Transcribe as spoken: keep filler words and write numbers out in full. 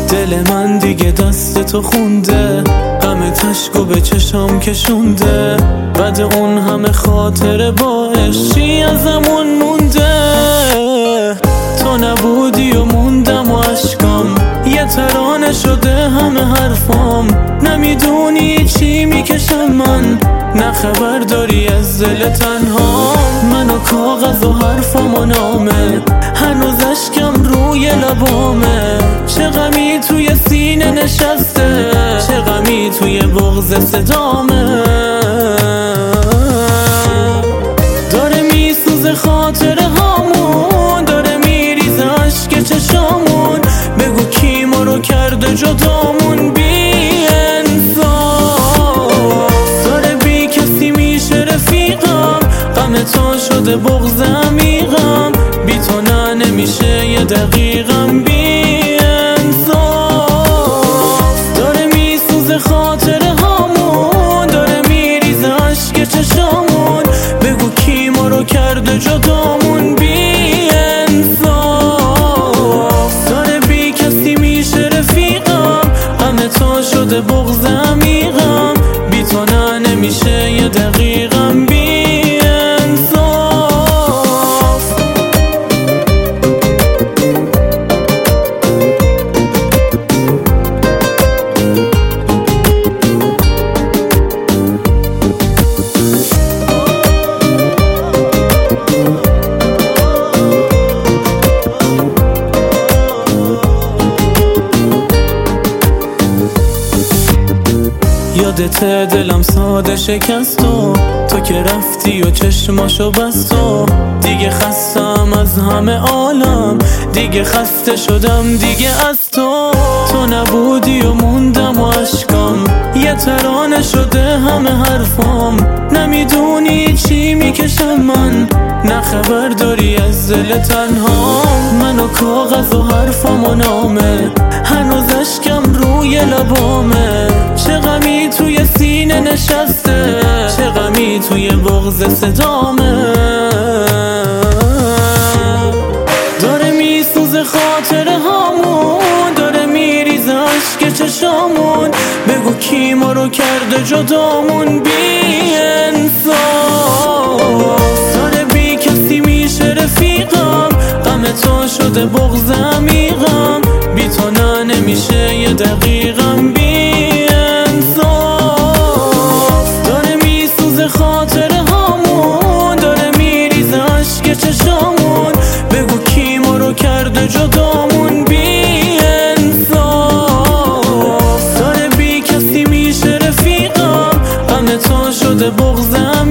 دل من دیگه دست تو خونده، غم تشکو به چشام کشونده، بعد اون همه خاطره با عشقی ازمون مونده. تو نبودی و موندم و عشقام یه ترانه شده همه حرفام. نمیدونی چی میکشم من، نه خبر داری از دل تنها. من و کاغذ و حرفم و نامه، هنوز اشکم روی لبامه. چه غمی توی سینه نشسته، چه غمی توی بغض صدامه. داره میسوزه خاطره هامون، داره میریزه عشق چشامون. بگو کی ما رو کرده جدامون، بی انصاف. داره بی کسی میشه رفیقم، غم تو شده بغض عمیقم. بی تو نه نمیشه یه دقیقم، بی انصاف. داره میسوزه خاطره هامون، داره میریزه عشق چشامون. بگو کی ما رو کرده جدامون، بی انصاف. داره بی کسی میشه رفیقم، غم تو شده بغض عمیقم. بی تو نه نمیشه یه دقیقم، بی انصاف. یادت دلم ساده شکست و تو که رفتی و چشماشو بست و دیگه خستم از همه عالم، دیگه خسته شدم دیگه از تو. تو نبودی و موندم و عشقام یه ترانه شده همه حرفام. نمیدونی چی میکشم من، نه خبر داری از دل تنها. من و کاغذ و حرفم و نامه، هنوز اشکم روی لبامه. چه غمی توی سینه نشسته، چه غمی توی بغض صدامه. داره میسوزه خاطره هامون، داره میریزه عشق چشامون. بگو کی ما رو کرده جدامون، بی انصاف. داره بی کسی میشه رفیقم، غم تو شده بغض عمیقم. بی تو نه نمیشه یه دقیقم، بی انصاف. داره میسوزه خاطره هامون، داره میریزه عشق چشامون. بگو کی ما رو کرده جدامون، بی انصاف. داره بی کسی میشه رفیقم، غم تو شده بغض